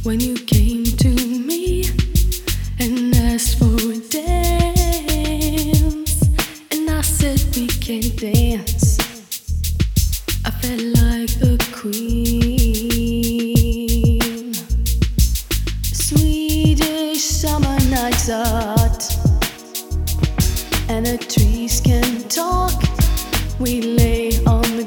When you came to me and asked for a dance, and I said we can dance, I felt like a queen. Swedish summer nights are hot, and the trees can talk. We lay on the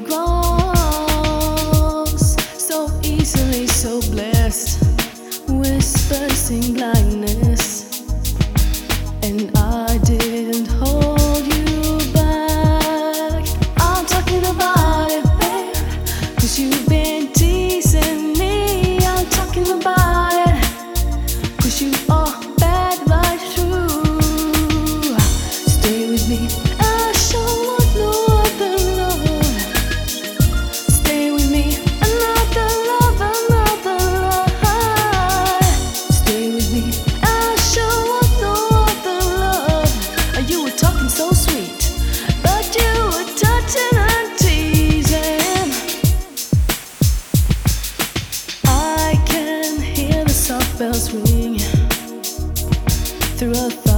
grass, so easily, so blessed. Whispers sing blindness, and I didn't hold you back. I'm talking about it, babe, 'cause you've been teasing me. I'm talking about it, 'cause you are bad right through. Stay with me, I sure want no other love. Stay with me, another love, another love. Stay with me, I sure want no other love. You were talking so sweet, but you were touching and teasing. I can hear the soft bells ring through a